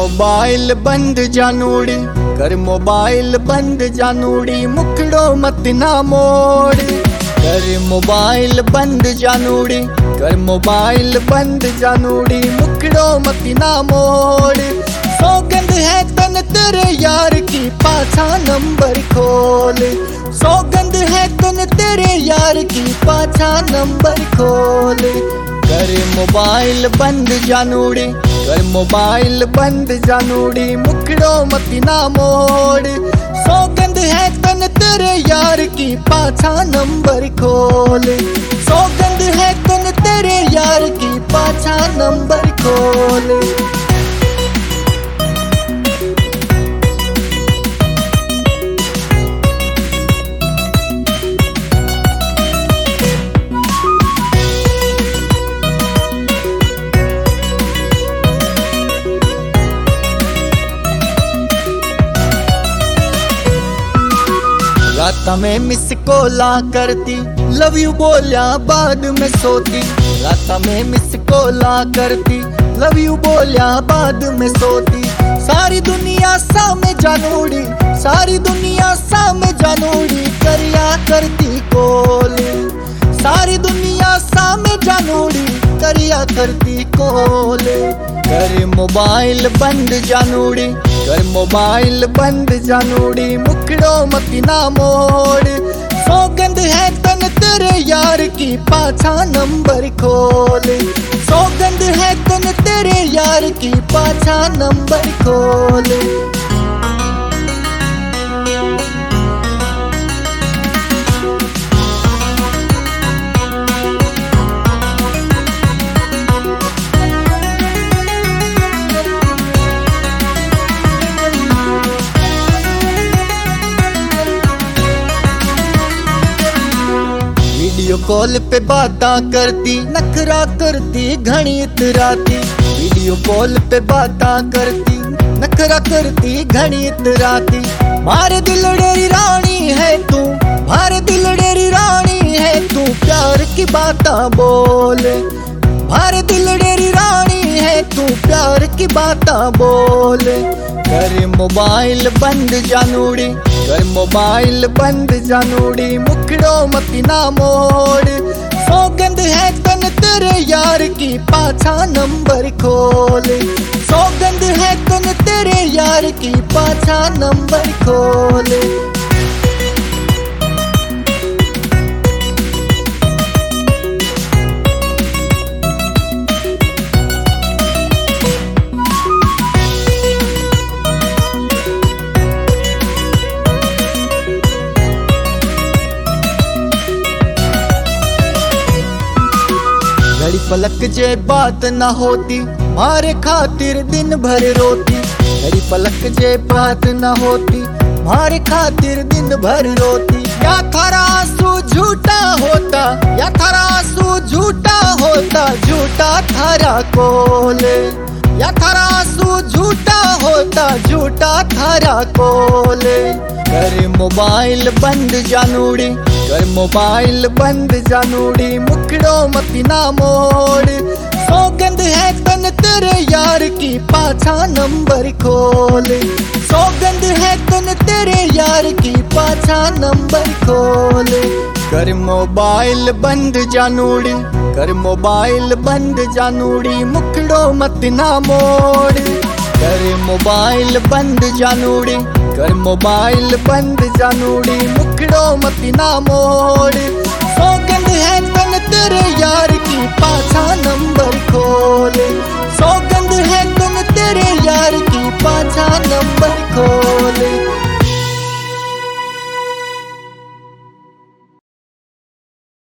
Mobile बंद जानूड़ी, कर mobile बंद जानूड़ी, मुखड़ो मत ना मोड़। कर मोबाइल बंद जानूड़ी, कर मोबाइल बंद जानूड़ी, मुखड़ो मत ना मोड़। सौगंध है तन तेरे यार की, पाछा नंबर खोल। सौगंध है तन तेरे यार की, पाछा नंबर खोल। कर मोबाइल बंद जानूड़ी, कर मोबाइल बंद जानूड़ी, मुखड़ो मत ना मोड़। सौगंध है तन तेरे यार की, पाछा नंबर खोल। सौगंध है तन तेरे यार की, पाछा नंबर खोल। रात में मिस कॉला करती, लव यू बोलिया बाद में सोती। रात में मिस कॉला करती, लव यू बोलिया बाद में सोती। सारी दुनिया सामने जानूड़ी, सारी दुनिया सामने जानूड़ी, करिया करती कॉल। सारी दुनिया सामने जानूड़ी, करिया करती कॉल। कर मोबाइल बंद जानूड़ी, कर मोबाइल बंद जानूड़ी, मुखड़ो मत ना मोड़। सौगंध है तन तेरे यार की, पाछा नंबर खोल। सौगंध है तन तेरे यार की, पाछा नंबर खोल। वीडियो कॉल पे बातां करती, नखरा करती घणी इतराती। वीडियो कॉल पे बातां करती, नखरा करती घणी इतराती। मारे दिलड़ेरी रानी है तू, मारे दिलड़ेरी रानी है तू, प्यार की बातां बोल। मारे दिलड़ेरी रानी है तू, प्यार की बातां बोल। कर मोबाइल बंद जानूड़ी, कर मोबाइल बंद जानूड़ी, मुखड़ो मत ना मोड़। सौगंध है तन तेरे यार की, पाछा नंबर खोल। सौगंध है तन तेरे यार की, पाछा नंबर खोल। घड़ी पलक जे बात ना होती, मारे खातिर दिन भर रोती। घड़ी पलक जे बात ना होती, मारे खातिर दिन भर रोती। या थारा आंसू झूठा होता, या थारा आंसू झूठा होता, झूठा थारा कोल। या थारा आंसू झूठा होता, झूठा थारा कोल। कर मोबाइल बंद जानूड़ी, कर मोबाइल बंद जानूड़ी, मुखड़ो मत ना मोड़। सौगंध है तन तेरे यार की, पाछा नंबर खोल। सौगंध है तन तेरे यार की, पाछा नंबर खोल। कर मोबाइल बंद जानूड़ी, कर मोबाइल बंद जानूड़ी, मुखड़ो मत ना मोड़। कर मोबाइल बंद जानूड़ी, कर मोबाइल बंद जानूड़ी, मुखड़ो मत ना मोड़। सौगंध है तन तेरे यार की, पाछा नंबर खोल।